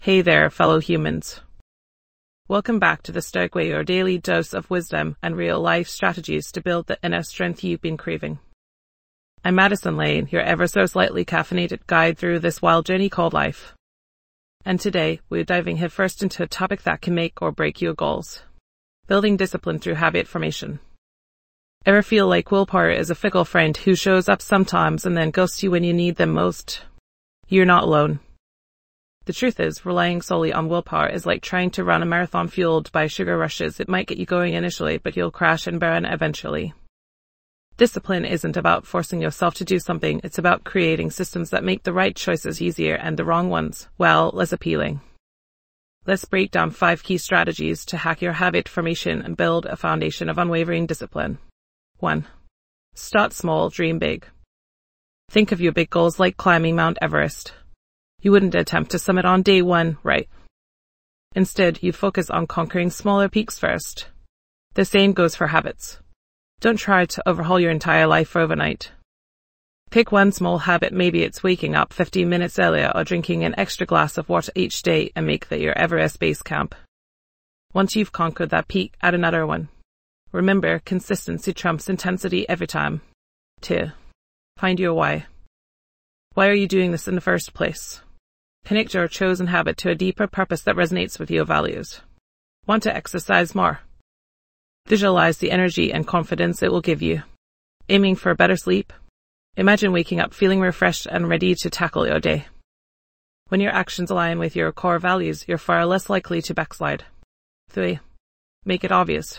Hey there, fellow humans. Welcome back to The Stoic Way, your daily dose of wisdom and real-life strategies to build the inner strength you've been craving. I'm Madison Lane, your ever so slightly caffeinated guide through this wild journey called life. And today, we're diving headfirst into a topic that can make or break your goals. Building discipline through habit formation. Ever feel like willpower is a fickle friend who shows up sometimes and then ghosts you when you need them most? You're not alone. The truth is, relying solely on willpower is like trying to run a marathon fueled by sugar rushes. It might get you going initially, but you'll crash and burn eventually. Discipline isn't about forcing yourself to do something. It's about creating systems that make the right choices easier and the wrong ones, well, less appealing. Let's break down 5 key strategies to hack your habit formation and build a foundation of unwavering discipline. 1. Start small, dream big. Think of your big goals like climbing Mount Everest. You wouldn't attempt to summit on day 1, right? Instead, you'd focus on conquering smaller peaks first. The same goes for habits. Don't try to overhaul your entire life overnight. Pick one small habit, maybe it's waking up 15 minutes earlier or drinking an extra glass of water each day, and make that your Everest base camp. Once you've conquered that peak, add another one. Remember, consistency trumps intensity every time. 2. Find your why. Why are you doing this in the first place? Connect your chosen habit to a deeper purpose that resonates with your values. Want to exercise more? Visualize the energy and confidence it will give you. Aiming for better sleep? Imagine waking up feeling refreshed and ready to tackle your day. When your actions align with your core values, you're far less likely to backslide. 3. Make it obvious.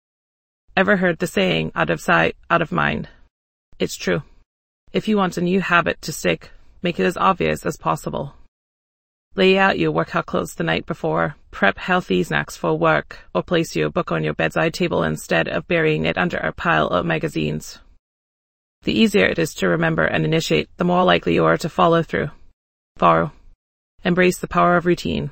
Ever heard the saying, out of sight, out of mind? It's true. If you want a new habit to stick, make it as obvious as possible. Lay out your workout clothes the night before, prep healthy snacks for work, or place your book on your bedside table instead of burying it under a pile of magazines. The easier it is to remember and initiate, the more likely you are to follow through. 4. Embrace the power of routine.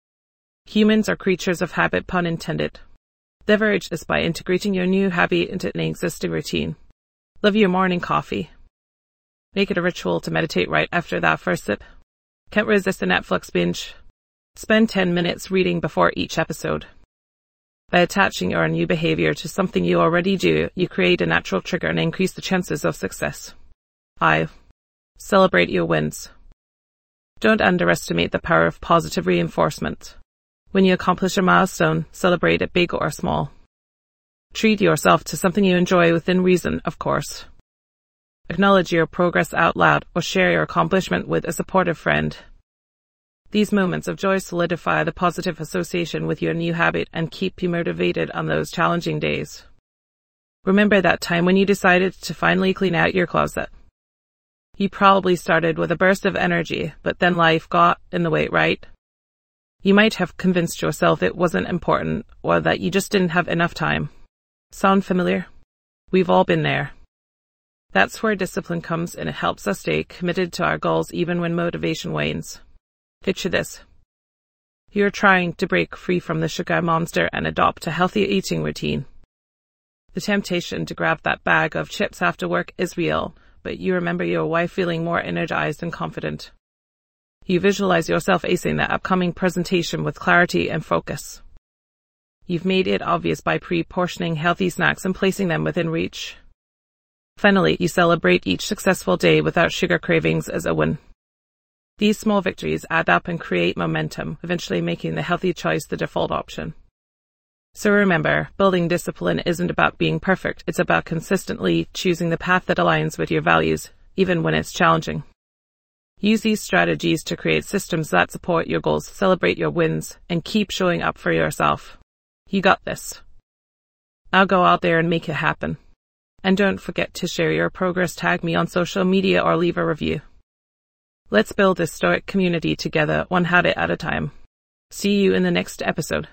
Humans are creatures of habit, pun intended. Leverage this by integrating your new habit into an existing routine. Love your morning coffee. Make it a ritual to meditate right after that first sip. Can't resist a Netflix binge? Spend 10 minutes reading before each episode. By attaching your new behavior to something you already do, you create a natural trigger and increase the chances of success. 5. Celebrate your wins. Don't underestimate the power of positive reinforcement. When you accomplish a milestone, celebrate it big or small. Treat yourself to something you enjoy within reason, of course. Acknowledge your progress out loud or share your accomplishment with a supportive friend. These moments of joy solidify the positive association with your new habit and keep you motivated on those challenging days. Remember that time when you decided to finally clean out your closet. You probably started with a burst of energy, but then life got in the way, right? You might have convinced yourself it wasn't important or that you just didn't have enough time. Sound familiar? We've all been there. That's where discipline comes, and it helps us stay committed to our goals even when motivation wanes. Picture this. You're trying to break free from the sugar monster and adopt a healthy eating routine. The temptation to grab that bag of chips after work is real, but you remember your why, feeling more energized and confident. You visualize yourself acing the upcoming presentation with clarity and focus. You've made it obvious by pre-portioning healthy snacks and placing them within reach. Finally, you celebrate each successful day without sugar cravings as a win. These small victories add up and create momentum, eventually making the healthy choice the default option. So remember, building discipline isn't about being perfect. It's about consistently choosing the path that aligns with your values, even when it's challenging. Use these strategies to create systems that support your goals, celebrate your wins, and keep showing up for yourself. You got this. Now go out there and make it happen. And don't forget to share your progress, tag me on social media, or leave a review. Let's build this stoic community together, one habit at a time. See you in the next episode.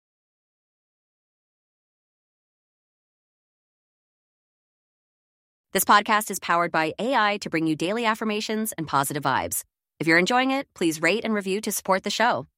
This podcast is powered by AI to bring you daily affirmations and positive vibes. If you're enjoying it, please rate and review to support the show.